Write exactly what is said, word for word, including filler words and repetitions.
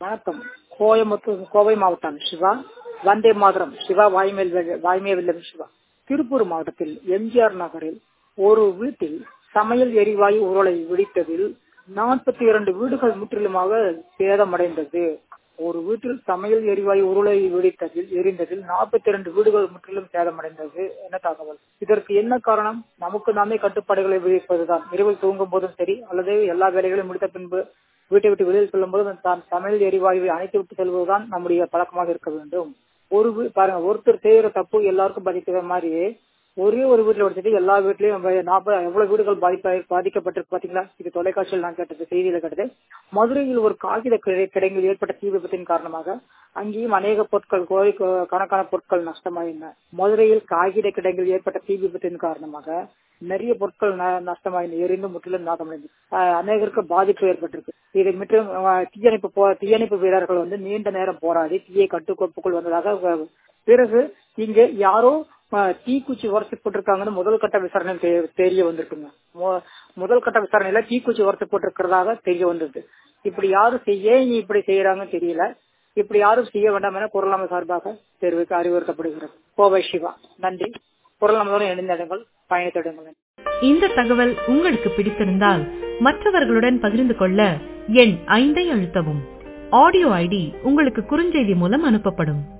வணக்கம். கோயம்புத்தூர் கோவை மாவட்டம் சிவா. வந்தே மாதரம் சிவா. வாய்மேல் வாய்மையவில்லை சிவா. திருப்பூர் மாவட்டத்தில் எம்ஜிஆர் நகரில் ஒரு வீட்டில் சமையல் எரிவாயு உருளை வெடித்ததில் நாற்பத்தி இரண்டு வீடுகள் முற்றிலுமாக சேதமடைந்தது. ஒரு வீட்டில் சமையல் எரிவாயு உருளை வெடித்ததில் எரிந்ததில் நாற்பத்தி இரண்டு வீடுகள் முற்றிலும் சேதமடைந்தது. என்ன தகவல்? இதற்கு என்ன காரணம்? நமக்கு நாமே கட்டுப்பாடுகளை விதிப்பதுதான். இரவில் தூங்கும் போதும் சரி அல்லது எல்லா வேலைகளையும் முடித்த பின்பு வீட்டை விட்டு வெளியில் செல்லும் போது தான் சமையல் எரிவாயுவை அணைத்து விட்டு செல்வதுதான் நம்முடைய பழக்கமாக இருக்க வேண்டும். ஒரு பாருங்க, ஒருத்தர் செய்யற தப்பு எல்லாருக்கும் பாதிக்கிற மாதிரியே ஒரே ஒரு வீட்டுல வச்சுட்டு எல்லா வீட்லயும் நாற்பது எவ்வளவு வீடுகள் பாதிப்பா பாதிக்கப்பட்டிருக்கு பாத்தீங்களா? இது தொலைக்காட்சியில் நான் கேட்டது, செய்தியில கேட்டது. மதுரையில் ஒரு காகித கிடங்கில் ஏற்பட்ட தீ விபத்தின் காரணமாக அங்கேயும் அநேக பொருட்கள், கோழி கணக்கான பொருட்கள் நஷ்டமாயின. மதுரையில் காகித கிடங்கில் ஏற்பட்ட தீ விபத்தின் காரணமாக நிறைய பொருட்கள் நஷ்டமாயின, எரிந்து முற்றிலும் நாசமடைந்தது. அநேகருக்கு பாதிப்பு ஏற்பட்டிருக்கு. இதை முற்றிலும் தீயணைப்பு தீயணைப்பு வீரர்கள் வந்து நீண்ட நேரம் போராடி தீயை கட்டுக்கோப்புக்குள் வந்ததாக பிறகு இங்க யாரோ தீக்குச்சி உரசி போட்டிருக்காங்கன்னு முதல் கட்ட விசாரணை தெரிய வந்திருக்குங்க. முதல் கட்ட விசாரணையில தீக்குச்சி உரசி போட்டிருக்கிறதாக தெரிய வந்திருக்கு. இப்படி யாரும் செய்ய இப்படி செய்யறாங்கன்னு தெரியல. இப்படி யாரும் செய்ய வேண்டாம் என குரல் நமது சார்பாக தெரிவிக்க அறிவுறுத்தப்படுகிறது. கோவை சிவா. நன்றி. குரல் நமதுடன் இணைந்திடுங்கள், பயணித்திடுங்கள். இந்த தகவல் உங்களுக்கு பிடித்திருந்தால் மற்றவர்களுடன் பகிர்ந்து கொள்ள எண் ஐந்தை அழுத்தவும். ஆடியோ ஐடி உங்களுக்கு குறுஞ்செய்தி மூலம் அனுப்பப்படும்.